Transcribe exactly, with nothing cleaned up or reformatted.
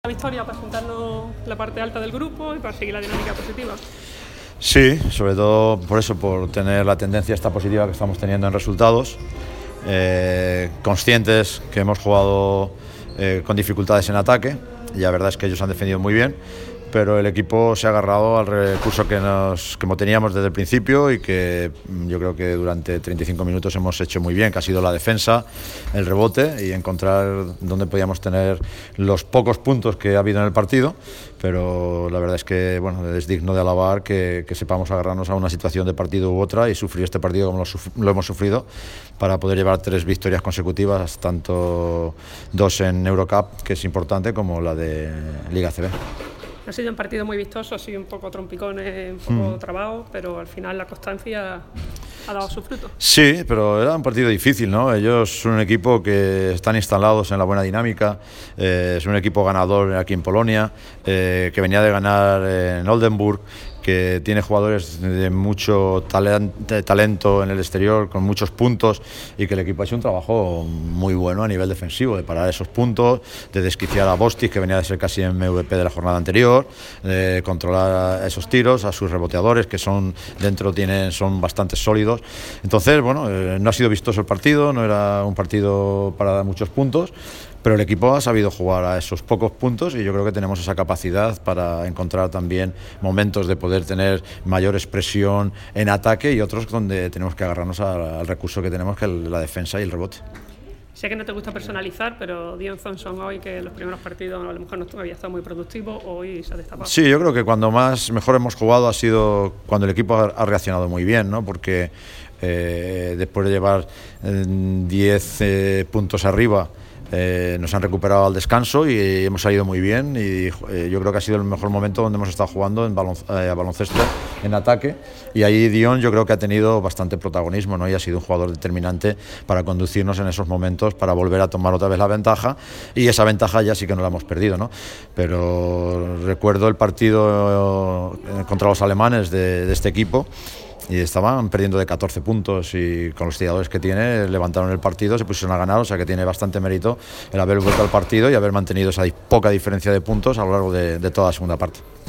La victoria para juntarnos la parte alta del grupo y para seguir la dinámica positiva. Sí, sobre todo por eso, por tener la tendencia esta positiva que estamos teniendo en resultados, eh, conscientes que hemos jugado eh, con dificultades en ataque, y la verdad es que ellos han defendido muy bien, pero el equipo se ha agarrado al recurso que, nos, que teníamos desde el principio y que yo creo que durante treinta y cinco minutos hemos hecho muy bien, que ha sido la defensa, el rebote y encontrar dónde podíamos tener los pocos puntos que ha habido en el partido, pero la verdad es que bueno, es digno de alabar que, que sepamos agarrarnos a una situación de partido u otra y sufrir este partido como lo, lo hemos sufrido para poder llevar tres victorias consecutivas, tanto dos en Eurocup, que es importante, como la de Liga A C B. Ha sido un partido muy vistoso, ha sido un poco trompicones, un poco mm. trabado, pero al final la constancia ha dado su fruto. Sí, pero era un partido difícil, ¿no? Ellos son un equipo que están instalados en la buena dinámica, eh, es un equipo ganador aquí en Polonia, eh, que venía de ganar en Oldenburg, que tiene jugadores de mucho talent, talento en el exterior, con muchos puntos, y que el equipo ha hecho un trabajo muy bueno a nivel defensivo, de parar esos puntos, de desquiciar a Bostic, que venía de ser casi M V P de la jornada anterior, de controlar esos tiros, a sus reboteadores, que son dentro tienen, son bastante sólidos. Entonces, bueno, eh, no ha sido vistoso el partido, no era un partido para dar muchos puntos, pero el equipo ha sabido jugar a esos pocos puntos y yo creo que tenemos esa capacidad para encontrar también momentos de poder tener mayor expresión en ataque y otros donde tenemos que agarrarnos al, al recurso que tenemos, que es la defensa y el rebote. Sé que no te gusta personalizar, pero Dion Thompson hoy, que en los primeros partidos a lo mejor no había estado muy productivo, hoy se ha destapado. Sí, yo creo que cuando más mejor hemos jugado ha sido cuando el equipo ha, ha reaccionado muy bien, ¿no? Porque eh, después de llevar diez eh, puntos arriba, Eh, nos han recuperado al descanso y hemos salido muy bien y eh, yo creo que ha sido el mejor momento donde hemos estado jugando en balon, eh, baloncesto en ataque, y ahí Dion yo creo que ha tenido bastante protagonismo, ¿no? Y ha sido un jugador determinante para conducirnos en esos momentos, para volver a tomar otra vez la ventaja, y esa ventaja ya sí que no la hemos perdido, ¿no? Pero recuerdo el partido contra los alemanes de, de este equipo, y estaban perdiendo de catorce puntos y con los tiradores que tiene levantaron el partido, se pusieron a ganar, o sea que tiene bastante mérito el haber vuelto al partido y haber mantenido esa poca diferencia de puntos a lo largo de, de toda la segunda parte.